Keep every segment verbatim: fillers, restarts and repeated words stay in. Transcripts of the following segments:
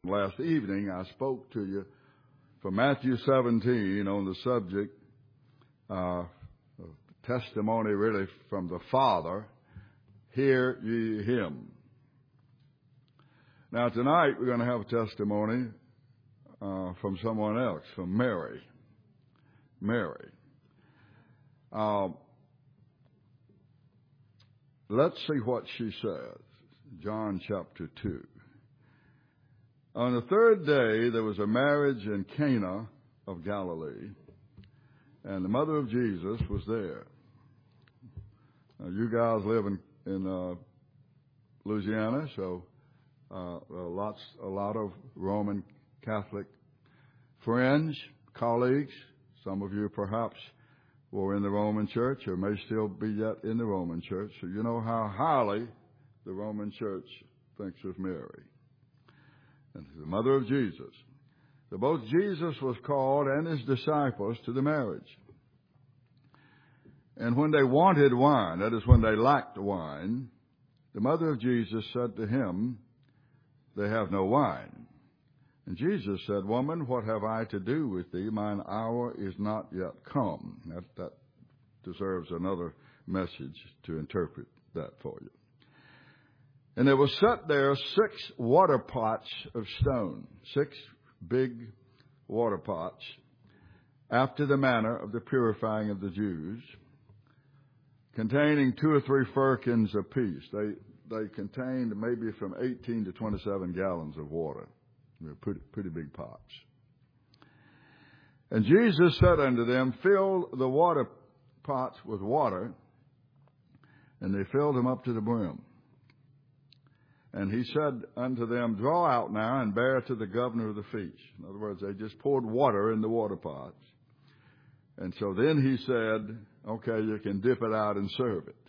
Last evening, I spoke to you from Matthew seventeen on the subject, uh, of testimony really from the Father, hear ye him. Now tonight we're going to have a testimony uh, from someone else, from Mary. Mary. Uh, let's see what she says. John chapter two. On the third day, there was a marriage in Cana of Galilee, and the mother of Jesus was there. Now, you guys live in, in uh, Louisiana, so uh, lots, a lot of Roman Catholic friends, colleagues. Some of you perhaps were in the Roman Church or may still be yet in the Roman Church, so you know how highly the Roman Church thinks of Mary. And the mother of Jesus. So both Jesus was called and his disciples to the marriage. And when they wanted wine, that is when they lacked wine, the mother of Jesus said to him, they have no wine. And Jesus said, woman, what have I to do with thee? Mine hour is not yet come. That, that deserves another message to interpret that for you. And there were set there six water pots of stone, six big water pots, after the manner of the purifying of the Jews, containing two or three firkins apiece. They they contained maybe from eighteen to twenty-seven gallons of water. They were pretty, pretty big pots. And Jesus said unto them, fill the water pots with water, and they filled them up to the brim. And he said unto them, draw out now and bear to the governor of the feast. In other words, they just poured water in the water pots. And so then he said, okay, you can dip it out and serve it.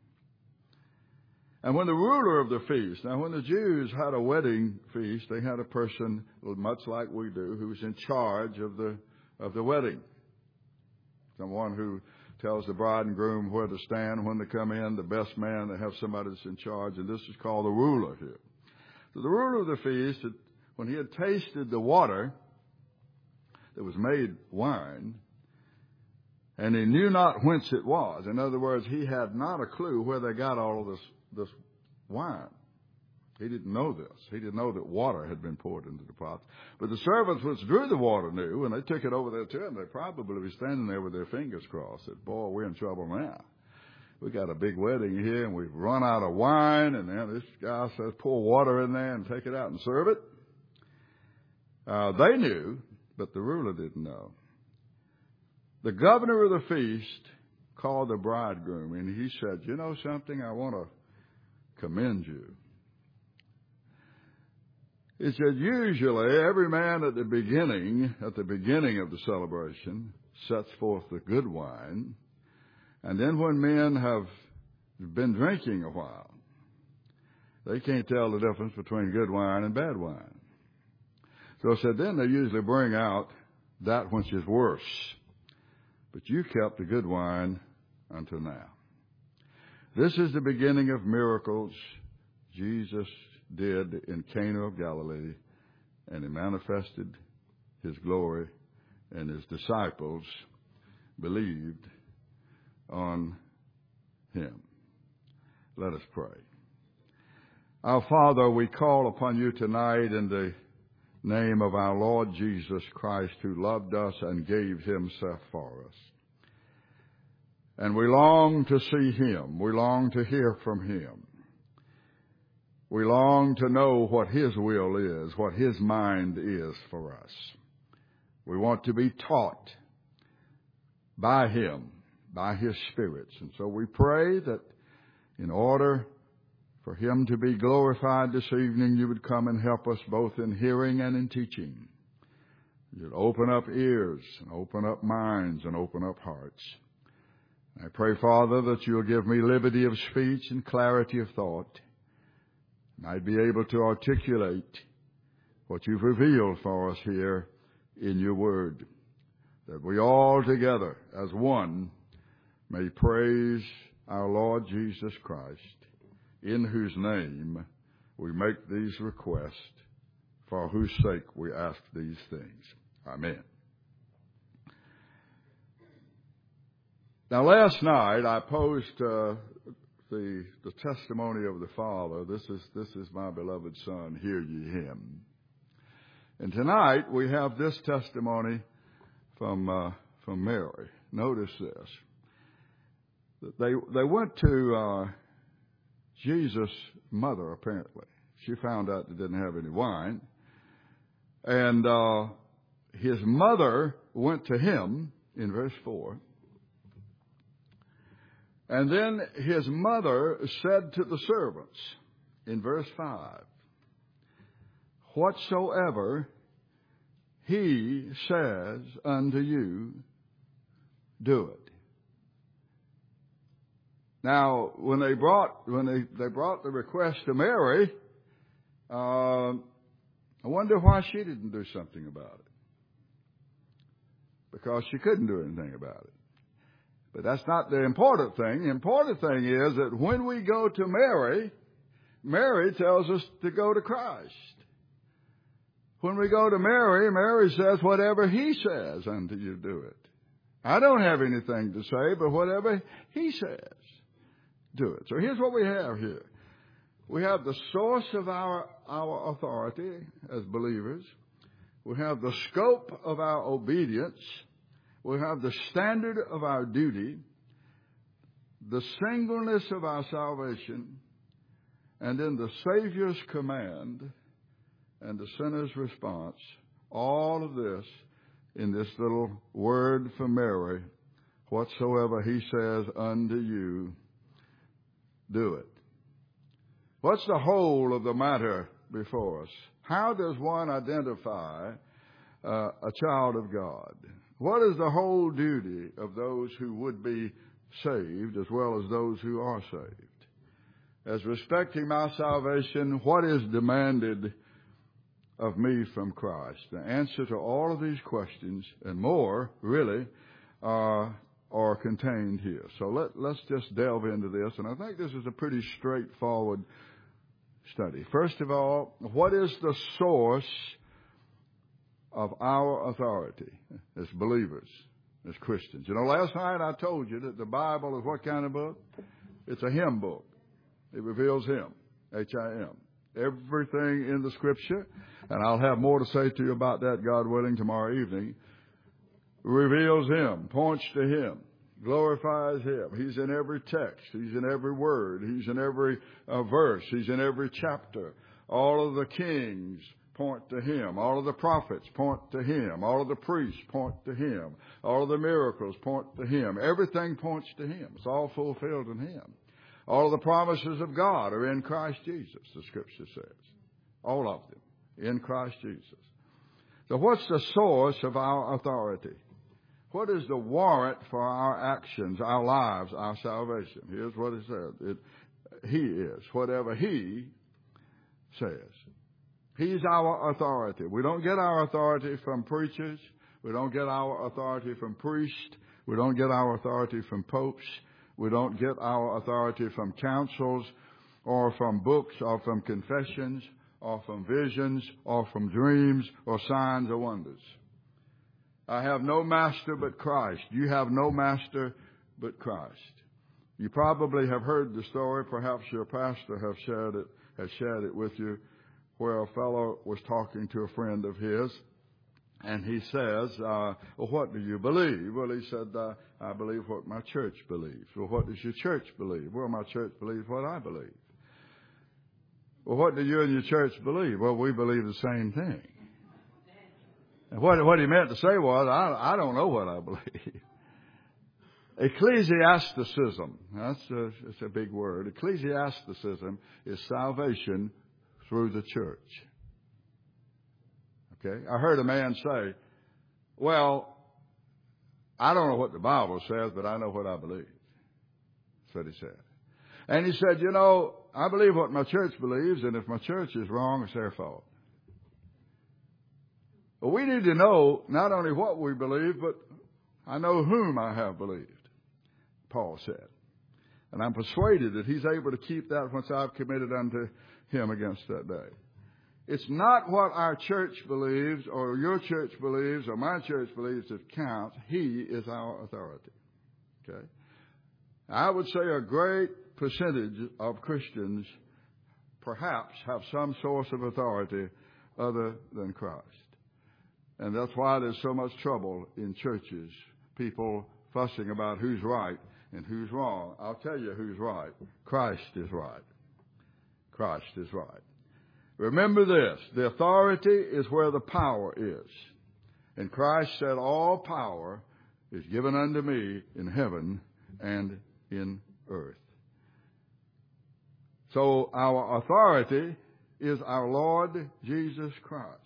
And when the ruler of the feast, now when the Jews had a wedding feast, they had a person, much like we do, who was in charge of the, of the wedding. Someone who tells the bride and groom where to stand when they come in, the best man. They have somebody that's in charge, and this is called the ruler here. So the ruler of the feast, when he had tasted the water that was made wine, and he knew not whence it was. In other words, he had not a clue where they got all of this, this wine. He didn't know this. He didn't know that water had been poured into the pots. But the servants which drew the water knew, and they took it over there to him. They'd probably be standing there with their fingers crossed. Said, boy, we're in trouble now. We got a big wedding here, and we've run out of wine. And then this guy says, pour water in there and take it out and serve it. Uh, they knew, but the ruler didn't know. The governor of the feast called the bridegroom, and he said, you know something? I want to commend you. He said, usually every man at the beginning, at the beginning of the celebration, sets forth the good wine. And then when men have been drinking a while, they can't tell the difference between good wine and bad wine. So I said, then they usually bring out that which is worse. But you kept the good wine until now. This is the beginning of miracles Jesus did in Cana of Galilee, and he manifested his glory, and his disciples believed on him. Let us pray. Our Father, we call upon you tonight in the name of our Lord Jesus Christ, who loved us and gave himself for us. And we long to see him. We long to hear from him. We long to know what his will is, what his mind is for us. We want to be taught by him, by his spirits. And so we pray that in order for him to be glorified this evening, you would come and help us both in hearing and in teaching. You'd open up ears and open up minds and open up hearts. I pray, Father, that you'll give me liberty of speech and clarity of thought. And I'd be able to articulate what you've revealed for us here in your word, that we all together as one may praise our Lord Jesus Christ, in whose name we make these requests for whose sake we ask these things. Amen. Now, last night I posed uh, the the testimony of the Father. This is this is my beloved Son. Hear ye him. And tonight we have this testimony from uh, from Mary. Notice this. They they went to uh, Jesus' mother. Apparently, she found out they didn't have any wine, and uh, his mother went to him in verse four. And then his mother said to the servants in verse five, whatsoever he says unto you, do it. Now, when they brought when they, they brought the request to Mary, uh, I wonder why she didn't do something about it. Because she couldn't do anything about it. But that's not the important thing. The important thing is that when we go to Mary, Mary tells us to go to Christ. When we go to Mary, Mary says, whatever he says unto you, do it. I don't have anything to say, but whatever he says, do it. So here's what we have here. We have the source of our, our authority as believers. We have the scope of our obedience. We have the standard of our duty, the singleness of our salvation, and then the Savior's command and the sinner's response. All of this in this little word from Mary, whatsoever he says unto you, do it. What's the whole of the matter before us? How does one identify uh, a child of God? What is the whole duty of those who would be saved as well as those who are saved? As respecting my salvation, what is demanded of me from Christ? The answer to all of these questions and more, really, are, are contained here. So let, let's just delve into this. And I think this is a pretty straightforward study. First of all, what is the source of our authority as believers, as Christians? You know, last night I told you that the Bible is what kind of book? It's a hymn book. It reveals Him, H I M. Everything in the Scripture, and I'll have more to say to you about that, God willing, tomorrow evening, reveals Him, points to Him, glorifies Him. He's in every text. He's in every word. He's in every uh, verse. He's in every chapter. All of the kings point to Him. All of the prophets point to Him. All of the priests point to Him. All of the miracles point to Him. Everything points to Him. It's all fulfilled in Him. All of the promises of God are in Christ Jesus, the Scripture says. All of them in Christ Jesus. So what's the source of our authority? What is the warrant for our actions, our lives, our salvation? Here's what it says. It, he is. Whatever He says. He's our authority. We don't get our authority from preachers. We don't get our authority from priests. We don't get our authority from popes. We don't get our authority from councils or from books or from confessions or from visions or from dreams or signs or wonders. I have no master but Christ. You have no master but Christ. You probably have heard the story. Perhaps your pastor have shared it, has shared it with you, where a fellow was talking to a friend of his, and he says, uh, well, what do you believe? Well, he said, uh, I believe what my church believes. Well, what does your church believe? Well, my church believes what I believe. Well, what do you and your church believe? Well, we believe the same thing. And what, what he meant to say was, I, I don't know what I believe. Ecclesiasticism, that's a, that's a big word. Ecclesiasticism is salvation through the church. Okay? I heard a man say, well, I don't know what the Bible says, but I know what I believe. That's what he said. And he said, you know, I believe what my church believes, and if my church is wrong, it's their fault. Well, we need to know not only what we believe, but I know whom I have believed, Paul said. And I'm persuaded that he's able to keep that once I've committed unto him against that day. It's not what our church believes or your church believes or my church believes that counts. He is our authority. Okay? I would say a great percentage of Christians perhaps have some source of authority other than Christ. And that's why there's so much trouble in churches. People fussing about who's right and who's wrong. I'll tell you who's right. Christ is right. Christ is right. Remember this. The authority is where the power is. And Christ said, all power is given unto me in heaven and in earth. So our authority is our Lord Jesus Christ.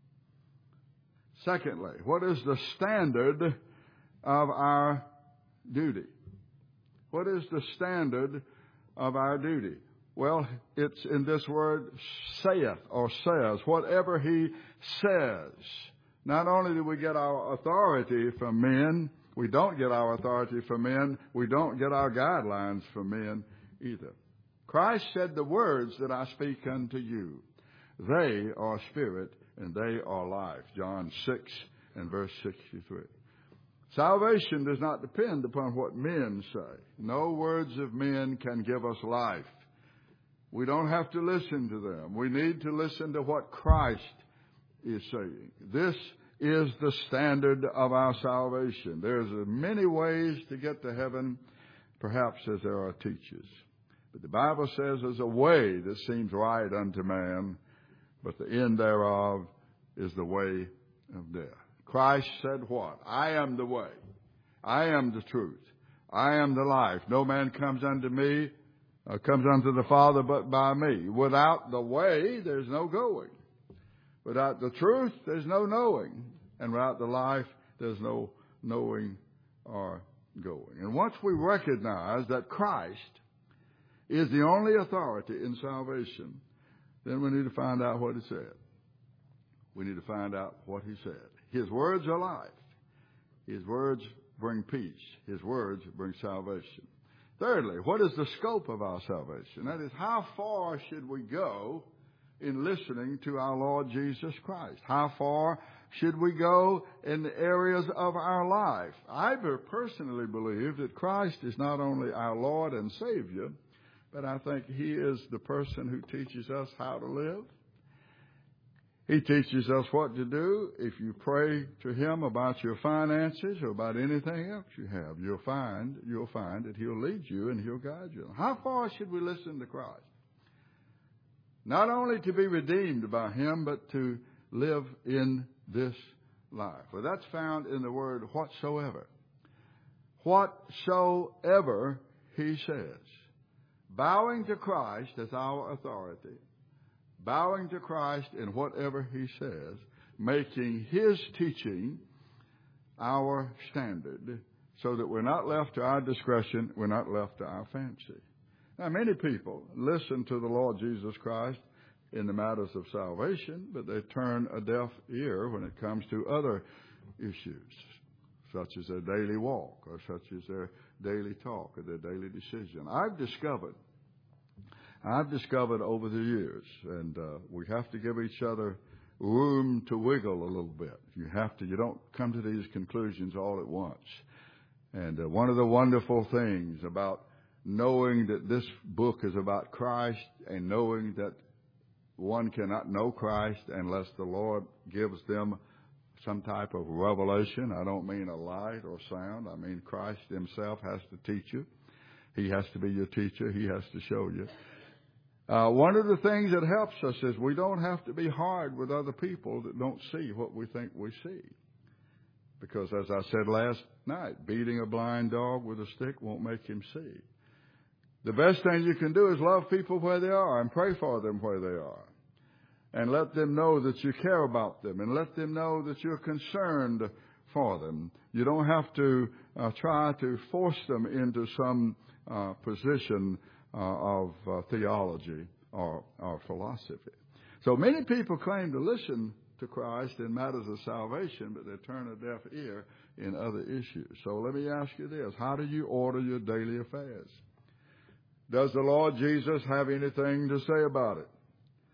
Secondly, what is the standard of our duty? What is the standard of our duty? Well, it's in this word saith or says. Whatever he says. Not only do we get our authority from men, we don't get our authority from men, we don't get our guidelines from men either. Christ said, the words that I speak unto you, they are spirit and they are life. John six and verse sixty-three. Salvation does not depend upon what men say. No words of men can give us life. We don't have to listen to them. We need to listen to what Christ is saying. This is the standard of our salvation. There's as many ways to get to heaven, perhaps, as there are teachers. But the Bible says there's a way that seems right unto man, but the end thereof is the way of death. Christ said what? I am the way. I am the truth. I am the life. No man comes unto me, uh, comes unto the Father but by me. Without the way, there's no going. Without the truth, there's no knowing. And without the life, there's no knowing or going. And once we recognize that Christ is the only authority in salvation, then we need to find out what he said. We need to find out what he said. His words are life. His words bring peace. His words bring salvation. Thirdly, what is the scope of our salvation? That is, how far should we go in listening to our Lord Jesus Christ? How far should we go in the areas of our life? I personally believe that Christ is not only our Lord and Savior, but I think he is the person who teaches us how to live. He teaches us what to do. If you pray to him about your finances or about anything else you have, you'll find, you'll find that he'll lead you and he'll guide you. How far should we listen to Christ? Not only to be redeemed by him, but to live in this life. Well, that's found in the word whatsoever. Whatsoever he says. Bowing to Christ as our authority. Bowing to Christ in whatever he says. Making his teaching our standard. So that we're not left to our discretion. We're not left to our fancy. Now, many people listen to the Lord Jesus Christ in the matters of salvation, but they turn a deaf ear when it comes to other issues, such as their daily walk, or such as their daily talk, or their daily decision. I've discovered, I've discovered over the years, and uh, we have to give each other room to wiggle a little bit. You have to, you don't come to these conclusions all at once. And uh, one of the wonderful things about knowing that this book is about Christ and knowing that one cannot know Christ unless the Lord gives them some type of revelation. I don't mean a light or sound. I mean Christ himself has to teach you. He has to be your teacher. He has to show you. Uh, one of the things that helps us is we don't have to be hard with other people that don't see what we think we see. Because as I said last night, beating a blind dog with a stick won't make him see. The best thing you can do is love people where they are and pray for them where they are. And let them know that you care about them and let them know that you're concerned for them. You don't have to uh, try to force them into some uh, position uh, of uh, theology or, or philosophy. So many people claim to listen to Christ in matters of salvation, but they turn a deaf ear in other issues. So let me ask you this. How do you order your daily affairs? Does the Lord Jesus have anything to say about it?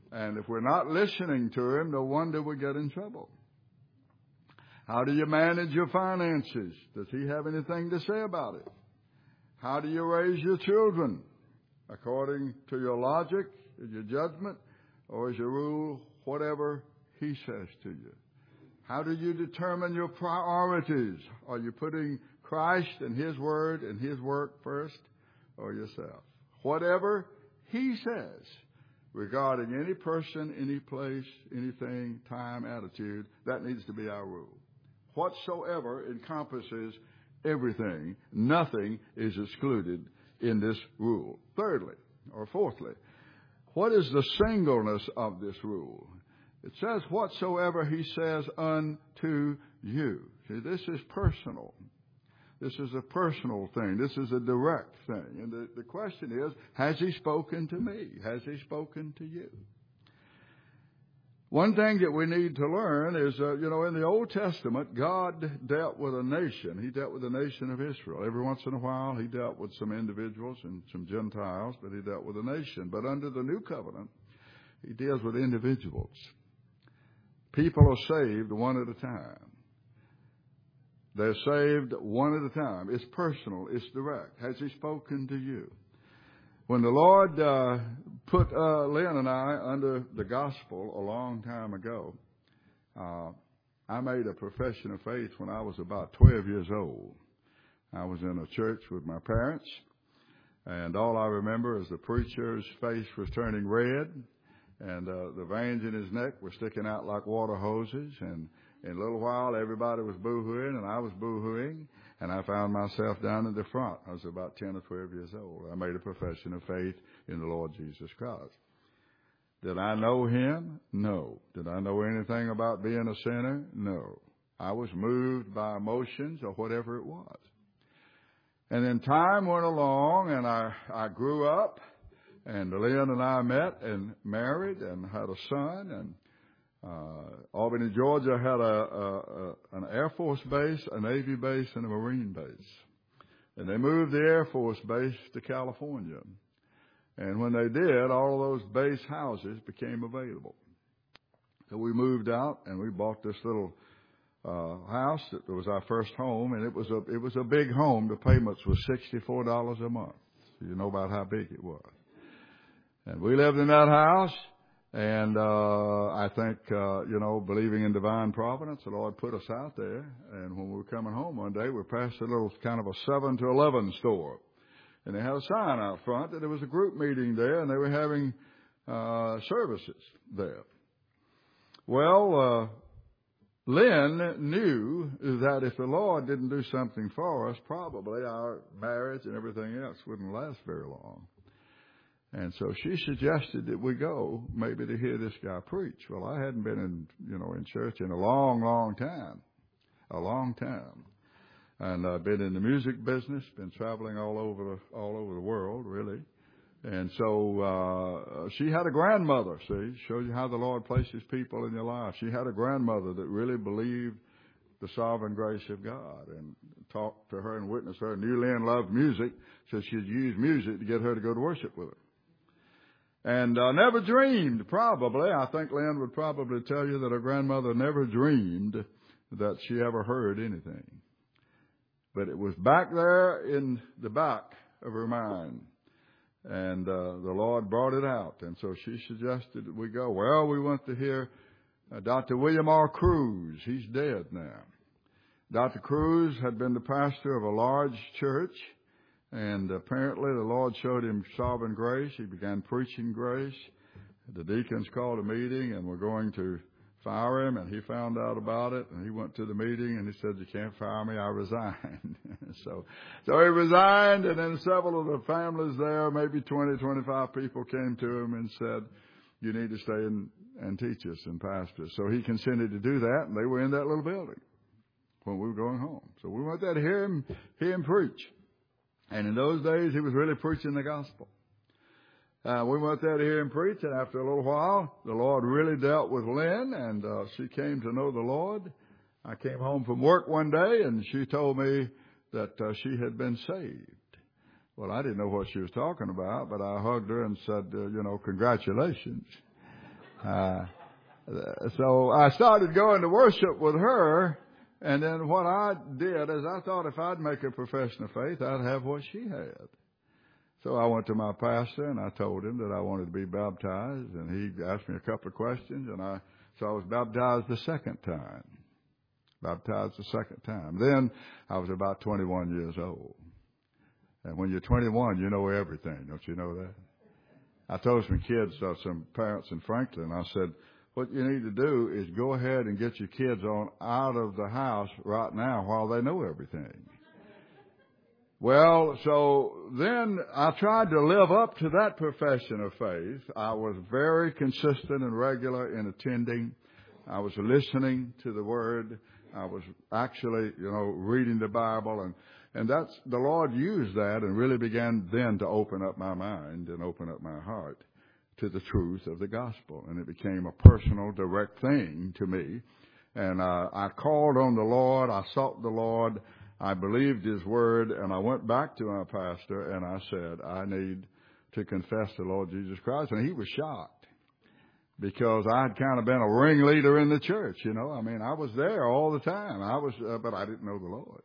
And if we're not listening to him, no wonder we get in trouble. How do you manage your finances? Does he have anything to say about it? How do you raise your children? According to your logic, your judgment, or is your rule whatever he says to you? How do you determine your priorities? Are you putting Christ and his word and his work first, or yourself? Whatever he says regarding any person, any place, anything, time, attitude, that needs to be our rule. Whatsoever encompasses everything. Nothing is excluded in this rule. Thirdly, or fourthly, what is the singleness of this rule? It says, whatsoever he says unto you. See, this is personal. This is a personal thing. This is a direct thing. And the, the question is, has he spoken to me? Has he spoken to you? One thing that we need to learn is, uh, you know, in the Old Testament, God dealt with a nation. He dealt with the nation of Israel. Every once in a while, he dealt with some individuals and some Gentiles, but he dealt with a nation. But under the New Covenant, he deals with individuals. People are saved one at a time. They're saved one at a time. It's personal. It's direct. Has he spoken to you? When the Lord uh, put uh, Lynn and I under the gospel a long time ago, uh, I made a profession of faith when I was about twelve years old. I was in a church with my parents, and all I remember is the preacher's face was turning red, and uh, the veins in his neck were sticking out like water hoses, and in a little while everybody was boo-hooing, and I was boo-hooing. And I found myself down in the front. I was about ten or twelve years old. I made a profession of faith in the Lord Jesus Christ. Did I know him? No. Did I know anything about being a sinner? No. I was moved by emotions or whatever it was. And then time went along, and I, I grew up, and Lynn and I met and married and had a son, and Uh, Albany, Georgia had a, a, a, an Air Force base, a Navy base, and a Marine base. And they moved the Air Force base to California. And when they did, all of those base houses became available. So we moved out, and we bought this little uh, house that was our first home, and it was a it was a big home. The payments were sixty-four dollars a month. So you know about how big it was. And we lived in that house. And uh I think, uh, you know, believing in divine providence, the Lord put us out there. And when we were coming home one day, we passed a little kind of a seven to eleven store. And they had a sign out front that there was a group meeting there, and they were having uh services there. Well, uh Lynn knew that if the Lord didn't do something for us, probably our marriage and everything else wouldn't last very long. And so she suggested that we go maybe to hear this guy preach. Well, I hadn't been in, you know, in church in a long, long time, a long time. And I've been in the music business, been traveling all over the, all over the world, really. And so, uh, she had a grandmother, see, shows you how the Lord places people in your life. She had a grandmother that really believed the sovereign grace of God, and talked to her and witnessed her. Knew Lynn loved music, so she'd use music to get her to go to worship with her. And I uh, never dreamed, probably, I think Lynn would probably tell you that her grandmother never dreamed that she ever heard anything. But it was back there in the back of her mind. And uh, the Lord brought it out. And so she suggested that we go. Well, we went to hear uh, Doctor William R. Cruz. He's dead now. Doctor Cruz had been the pastor of a large church. And apparently the Lord showed him sovereign grace. He began preaching grace. The deacons called a meeting and were going to fire him, and he found out about it, and he went to the meeting, and he said, "You can't fire me, I resign." so so he resigned, and then several of the families there, maybe twenty, twenty-five people, came to him and said, "You need to stay and, and teach us and pastor." So he consented to do that, and they were in that little building when we were going home. So we went there to hear him, hear him preach. And in those days, he was really preaching the gospel. Uh, we went there to hear him preach, and after a little while, the Lord really dealt with Lynn, and uh, she came to know the Lord. I came home from work one day, and she told me that uh, she had been saved. Well, I didn't know what she was talking about, but I hugged her and said, uh, you know, congratulations. Uh, so I started going to worship with her, and then what I did is I thought if I'd make a profession of faith, I'd have what she had. So I went to my pastor and I told him that I wanted to be baptized, and he asked me a couple of questions, and I so I was baptized the second time. Baptized the second time. Then I was about twenty-one years old. And when you're twenty-one, you know everything. Don't you know that? I told some kids, uh, some parents in Franklin, I said, what you need to do is go ahead and get your kids on out of the house right now while they know everything. Well, so then I tried to live up to that profession of faith. I was very consistent and regular in attending. I was listening to the Word. I was actually, you know, reading the Bible. And, and that's, the Lord used that and really began then to open up my mind and open up my heart to the truth of the gospel. And it became a personal, direct thing to me. And uh, I called on the Lord. I sought the Lord. I believed His Word, and I went back to my pastor, and I said, I need to confess the Lord Jesus Christ. And he was shocked because I had kind of been a ringleader in the church, you know. I mean, I was there all the time, I was, uh, but I didn't know the Lord.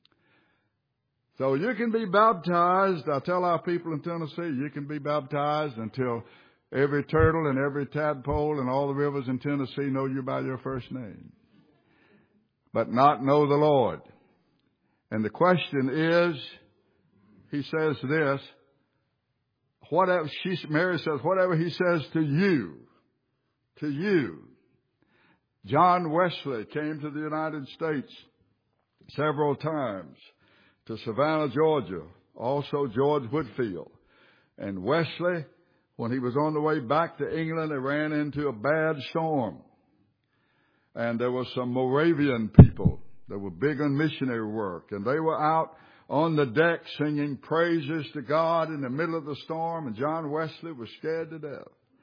So you can be baptized. I tell our people in Tennessee, you can be baptized until every turtle and every tadpole and all the rivers in Tennessee know you by your first name, but not know the Lord. And the question is, he says this, whatever, she, Mary says, whatever he says to you, to you. John Wesley came to the United States several times, to Savannah, Georgia, also George Whitefield. And Wesley, when he was on the way back to England, he ran into a bad storm. And there were some Moravian people that were big on missionary work, and they were out on the deck singing praises to God in the middle of the storm, and John Wesley was scared to death.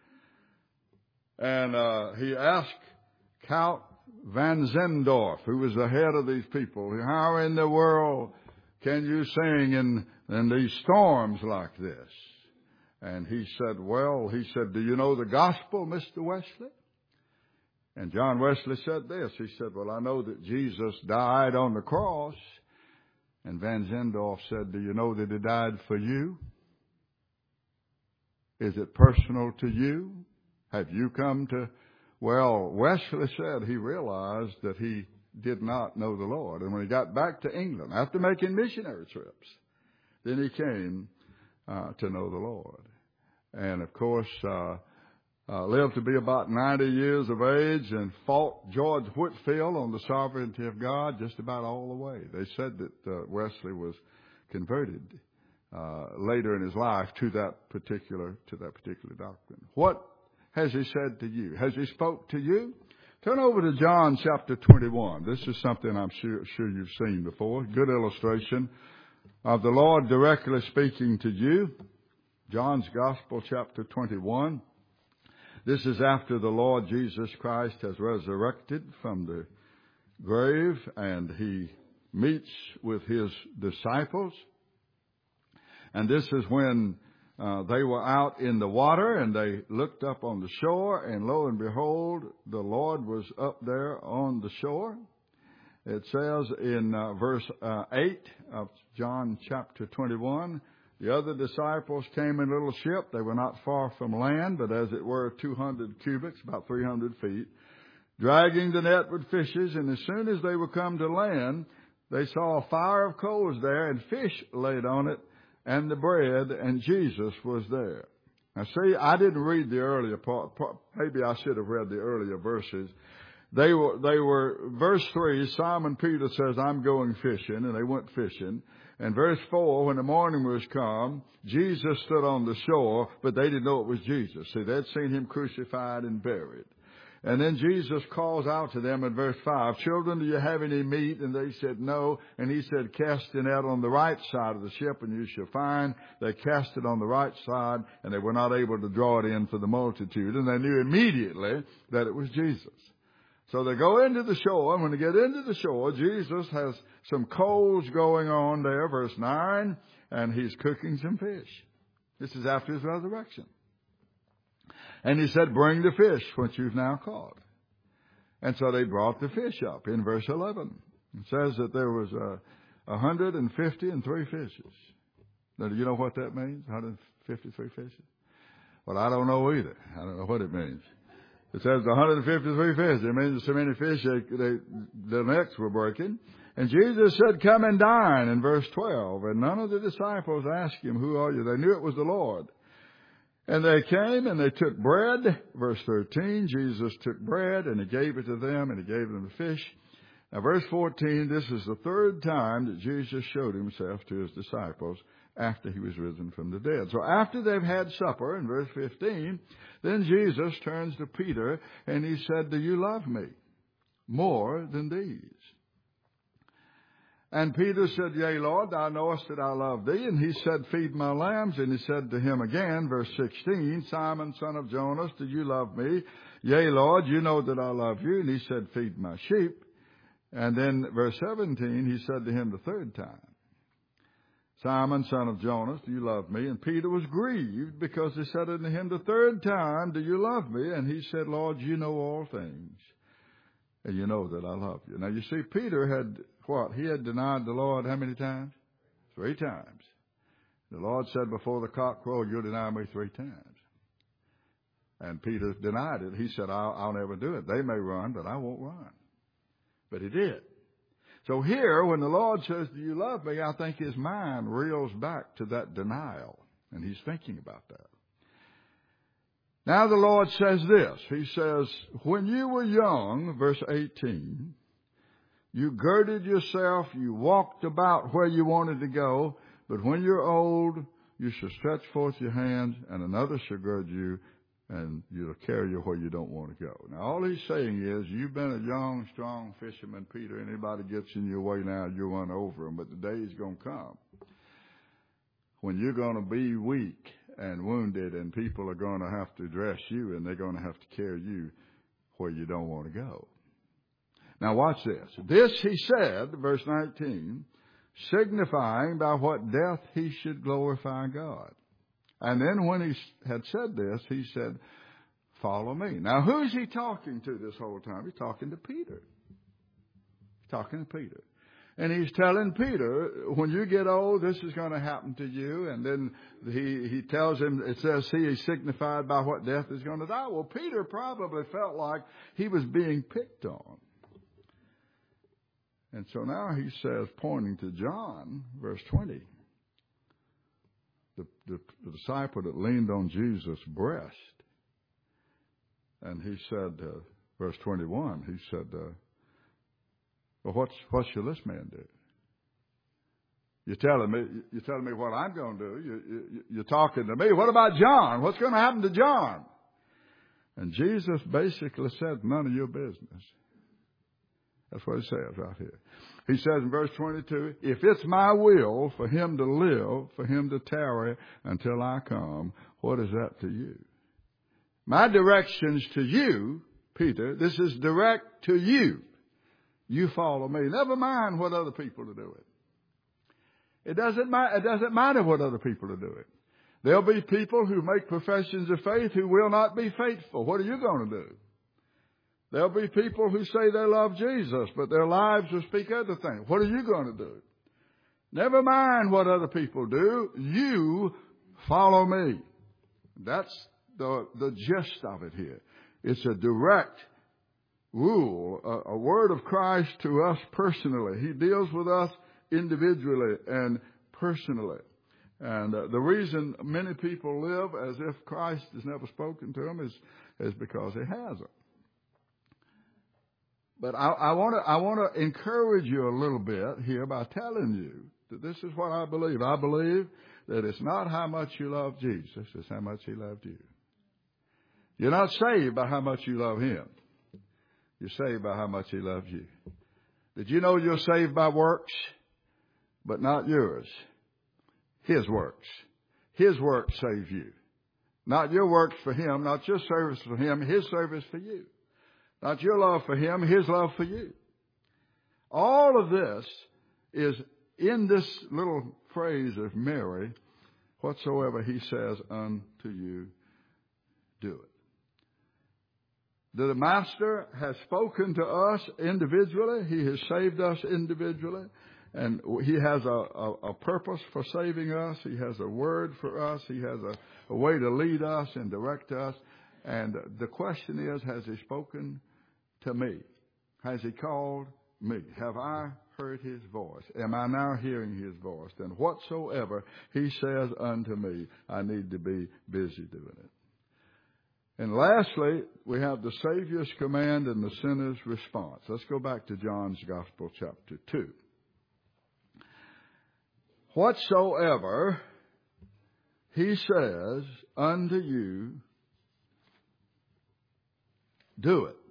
And uh, he asked Count Van Zendorf, who was the head of these people, how in the world can you sing in, in these storms like this? And he said, well, he said, do you know the gospel, Mister Wesley? And John Wesley said this. He said, well, I know that Jesus died on the cross. And Van Zendorf said, do you know that He died for you? Is it personal to you? Have you come to... Well, Wesley said he realized that he did not know the Lord. And when he got back to England, after making missionary trips, then he came uh, to know the Lord. And, of course... Uh, Uh, lived to be about ninety years of age and fought George Whitefield on the sovereignty of God just about all the way. They said that uh, Wesley was converted uh, later in his life to that particular to that particular doctrine. What has he said to you? Has he spoke to you? Turn over to John chapter twenty-one. This is something I'm sure, sure you've seen before. Good illustration of the Lord directly speaking to you. John's Gospel chapter twenty-one. This is after the Lord Jesus Christ has resurrected from the grave, and He meets with His disciples. And this is when uh, they were out in the water, and they looked up on the shore, and lo and behold, the Lord was up there on the shore. It says in uh, verse uh, eight of John chapter twenty-one, the other disciples came in a little ship. They were not far from land, but as it were two hundred cubits, about three hundred feet, dragging the net with fishes. And as soon as they were come to land, they saw a fire of coals there and fish laid on it and the bread, and Jesus was there. Now see, I didn't read the earlier part. Maybe I should have read the earlier verses. They were, they were, verse three, Simon Peter says, I'm going fishing, and they went fishing. And verse four, when the morning was come, Jesus stood on the shore, but they didn't know it was Jesus. See, they'd seen Him crucified and buried. And then Jesus calls out to them in verse five, children, do you have any meat? And they said, no. And He said, cast the net on the right side of the ship, and you shall find. They cast it on the right side, and they were not able to draw it in for the multitude. And they knew immediately that it was Jesus. So they go into the shore, and when they get into the shore, Jesus has some coals going on there, verse nine, and He's cooking some fish. This is after His resurrection. And he said, bring the fish which you've now caught. And so they brought the fish up in verse eleven. It says that there was a, one hundred fifty and three fishes. Now, do you know what that means, one hundred fifty-three fishes? Well, I don't know either. I don't know what it means. It says one hundred fifty-three fish. It means so many fish, they, they, the nets were breaking. And Jesus said, come and dine, in verse twelve. And none of the disciples asked him, who are you? They knew it was the Lord. And they came and they took bread. Verse thirteen, Jesus took bread and he gave it to them and he gave them the fish. Now verse fourteen, this is the third time that Jesus showed himself to his disciples after he was risen from the dead. So after they've had supper, in verse fifteen, then Jesus turns to Peter and he said, do you love me more than these? And Peter said, yea, Lord, thou knowest that I love thee. And he said, feed my lambs. And he said to him again, verse sixteen, Simon, son of Jonas, do you love me? Yea, Lord, you know that I love you. And he said, feed my sheep. And then verse seventeen, he said to him the third time, Simon, son of Jonas, do you love me? And Peter was grieved because he said unto him the third time, do you love me? And he said, Lord, you know all things, and you know that I love you. Now you see, Peter had what? He had denied the Lord how many times? Three times. The Lord said, before the cock crowed, you'll deny me three times. And Peter denied it. He said, I'll, I'll never do it. They may run, but I won't run. But he did. So here, when the Lord says, do you love me? I think his mind reels back to that denial. And he's thinking about that. Now the Lord says this. He says, when you were young, verse eighteen, you girded yourself, you walked about where you wanted to go, but when you're old, you shall stretch forth your hands, and another shall gird you, and you'll carry you where you don't want to go. Now, all he's saying is, you've been a young, strong fisherman, Peter. Anybody gets in your way now, you run over them. But the day is going to come when you're going to be weak and wounded, and people are going to have to dress you, and they're going to have to carry you where you don't want to go. Now watch this. This he said, verse nineteen, signifying by what death he should glorify God. And then when he had said this, he said, follow me. Now who's he talking to this whole time? He's talking to Peter. He's talking to Peter. And he's telling Peter, when you get old, this is going to happen to you. And then he, he tells him, it says he is signified by what death is going to die. Well, Peter probably felt like he was being picked on. And so now he says, pointing to John, verse twenty, the, the, the disciple that leaned on Jesus' breast. And he said, uh, verse twenty-one, he said, uh, well, what's, what shall this man do? You're telling me, you're telling me what I'm going to do. You, you, you're talking to me. What about John? What's going to happen to John? And Jesus basically said, none of your business. That's what it says right here. He says in verse twenty-two, if it's my will for him to live, for him to tarry until I come, what is that to you? My directions to you, Peter, this is direct to you. You follow me. Never mind what other people are doing. It doesn't matter, it doesn't matter what other people are doing. There'll be people who make professions of faith who will not be faithful. What are you going to do? There'll be people who say they love Jesus, but their lives will speak other things. What are you going to do? Never mind what other people do. You follow me. That's the, the gist of it here. It's a direct rule, a, a word of Christ to us personally. He deals with us individually and personally. And uh, the reason many people live as if Christ has never spoken to them is, is because he hasn't. But I, I want to I want to encourage you a little bit here by telling you that this is what I believe. I believe that it's not how much you love Jesus, it's how much he loved you. You're not saved by how much you love him. You're saved by how much he loves you. Did you know you're saved by works? But not yours. His works. His works save you. Not your works for him, not your service for him, his service for you. Not your love for him, his love for you. All of this is in this little phrase of Mary, whatsoever he says unto you, do it. The Master has spoken to us individually. He has saved us individually. And He has a, a, a purpose for saving us. He has a word for us. He has a, a way to lead us and direct us. And the question is, has He spoken to me? Has He called me? Have I heard His voice? Am I now hearing His voice? Then whatsoever He says unto me, I need to be busy doing it. And lastly, we have the Savior's command and the sinner's response. Let's go back to John's Gospel, chapter two. Whatsoever He says unto you, do it.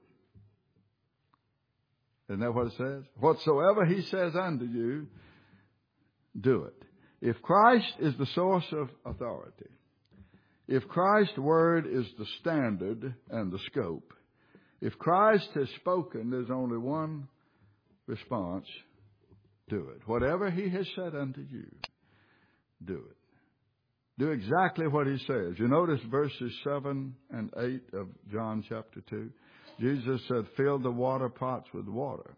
Isn't that what it says? Whatsoever He says unto you, do it. If Christ is the source of authority, if Christ's word is the standard and the scope, if Christ has spoken, there's only one response: do it. Whatever He has said unto you, do it. Do exactly what He says. You notice verses seven and eight of John chapter two. Jesus said, fill the water pots with water.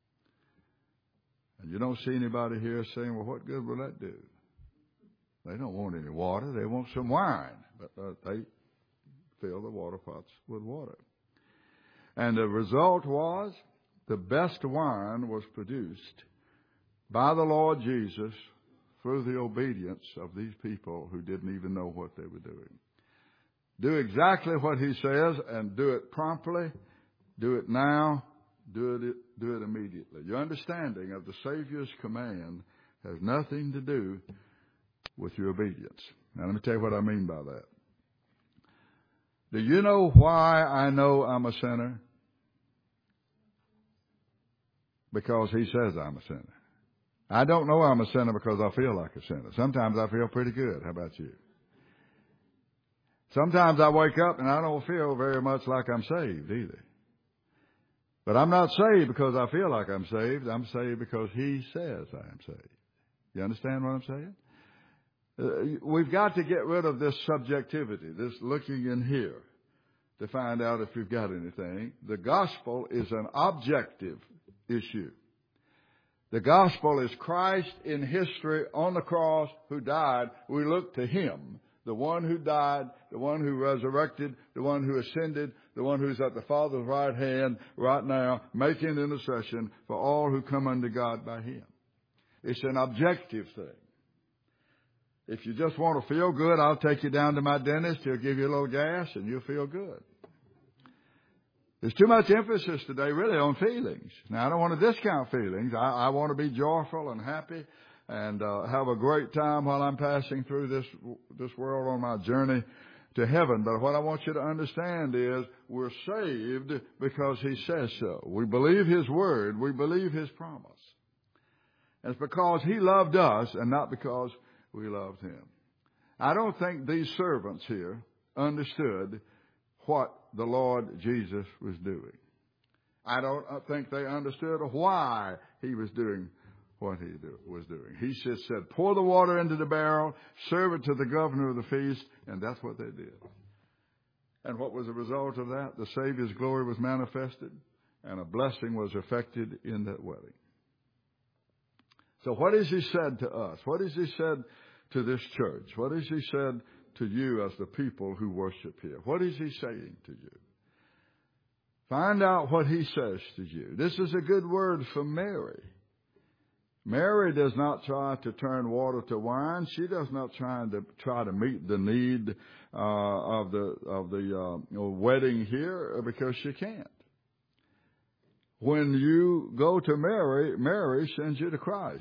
And you don't see anybody here saying, well, what good will that do? They don't want any water. They want some wine. But uh, they fill the water pots with water. And the result was the best wine was produced by the Lord Jesus through the obedience of these people who didn't even know what they were doing. Do exactly what He says and do it promptly. Do it now. Do it, do it immediately. Your understanding of the Savior's command has nothing to do with your obedience. Now, let me tell you what I mean by that. Do you know why I know I'm a sinner? Because He says I'm a sinner. I don't know I'm a sinner because I feel like a sinner. Sometimes I feel pretty good. How about you? Sometimes I wake up and I don't feel very much like I'm saved either. But I'm not saved because I feel like I'm saved. I'm saved because He says I am saved. You understand what I'm saying? Uh, we've got to get rid of this subjectivity, this looking in here to find out if you've got anything. The gospel is an objective issue. The gospel is Christ in history on the cross who died. We look to Him, the one who died, the one who resurrected, the one who ascended, the one who's at the Father's right hand right now, making intercession for all who come unto God by Him. It's an objective thing. If you just want to feel good, I'll take you down to my dentist. He'll give you a little gas and you'll feel good. There's too much emphasis today really on feelings. Now, I don't want to discount feelings. I, I want to be joyful and happy and uh, have a great time while I'm passing through this this world on my journey to heaven. But what I want you to understand is we're saved because He says so. We believe His word. We believe His promise. And it's because He loved us and not because we loved Him. I don't think these servants here understood what the Lord Jesus was doing. I don't think they understood why He was doing what He do, was doing. He just said, pour the water into the barrel, serve it to the governor of the feast, and that's what they did. And what was the result of that? The Savior's glory was manifested, and a blessing was effected in that wedding. So what has He said to us? What has He said to this church? What has He said to you as the people who worship here? What is He saying to you? Find out what He says to you. This is a good word for Mary. Mary does not try to turn water to wine. She does not try to try to meet the need uh, of the of the uh, wedding here because she can't. When you go to Mary, Mary sends you to Christ.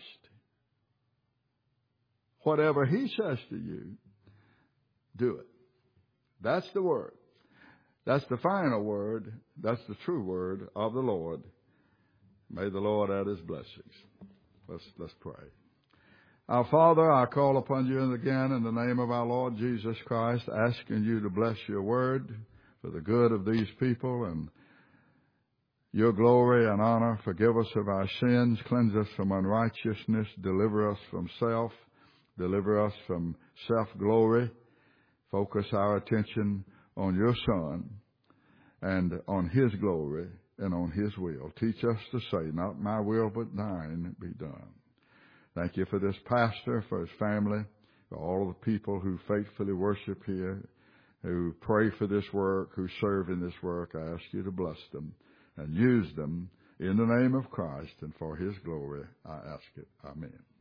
Whatever He says to you, do it. That's the word. That's the final word. That's the true word of the Lord. May the Lord add His blessings. Let's, let's pray. Our Father, I call upon You again in the name of our Lord Jesus Christ, asking You to bless Your word for the good of these people and Your glory and honor. Forgive us of our sins, cleanse us from unrighteousness, deliver us from self, deliver us from self-glory. Focus our attention on Your Son and on His glory and on His will. Teach us to say, not my will, but thine be done. Thank you for this pastor, for his family, for all the people who faithfully worship here, who pray for this work, who serve in this work. I ask you to bless them and use them in the name of Christ and for His glory. I ask it. Amen.